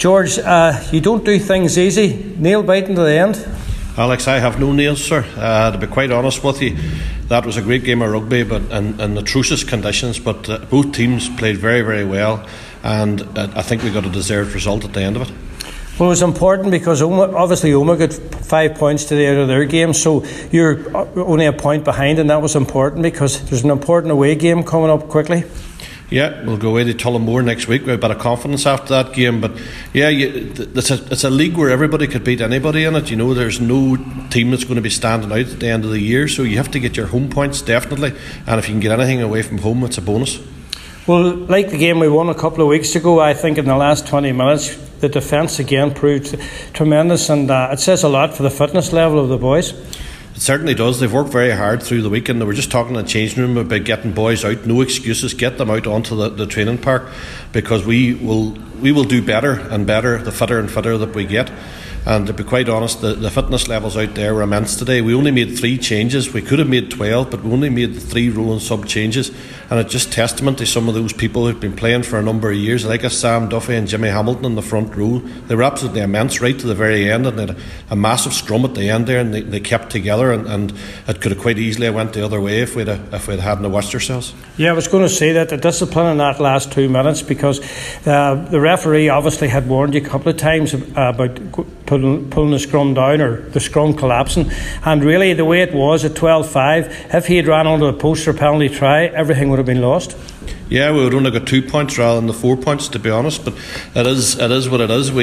George, you don't do things easy. Nail biting to the end. Alex, I have no nails, sir. To be quite honest with you, that was a great game of rugby, but in atrocious conditions. But both teams played very, very well, and I think we got a deserved result at the end of it. Well, it was important because obviously Omagh got 5 points today out of their game, so you're only a point behind, and that was important because there's an important away game coming up quickly. Yeah, we'll go away to Tullamore next week with a bit of confidence after that game. But yeah, it's a league where everybody could beat anybody in it. You know, there's no team that's going to be standing out at the end of the year, so you have to get your home points, definitely. And if you can get anything away from home, it's a bonus. Well, like the game we won a couple of weeks ago, I think in the last 20 minutes, the defence again proved tremendous, and it says a lot for the fitness level of the boys. It certainly does. They've worked very hard through the weekend. They were just talking in the changing room about getting boys out. No excuses. Get them out onto the training park, because we will do better and better the fitter and fitter that we get. And to be quite honest, the fitness levels out there were immense today. We only made 3 changes. We could have made 12, but we only made 3 rolling sub changes. And it's just testament to some of those people who've been playing for a number of years, like Sam Duffy and Jimmy Hamilton in the front row. They were absolutely immense right to the very end, and they had a massive scrum at the end there, and they kept together, and it could have quite easily went the other way if we'd hadn't watched ourselves. Yeah, I was going to say that the discipline in that last 2 minutes, because the referee obviously had warned you a couple of times about pulling the scrum down or the scrum collapsing, and really the way it was at 12-5, if he had ran onto a post for a penalty try, everything would have been lost. Yeah, we would only got 2 points rather than the 4 points, to be honest, but it is what it is.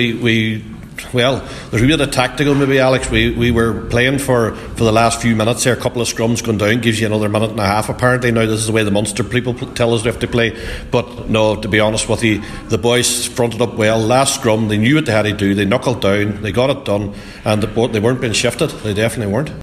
Well, there's a bit of tactical maybe, Alex. We were playing for the last few minutes there. A couple of scrums going down gives you another minute and a half apparently. Now this is the way the Munster people tell us we have to play, but no, to be honest with you, the boys fronted up well. Last scrum, they knew what they had to do. They knuckled down, they got it done, and they weren't being shifted. They definitely weren't.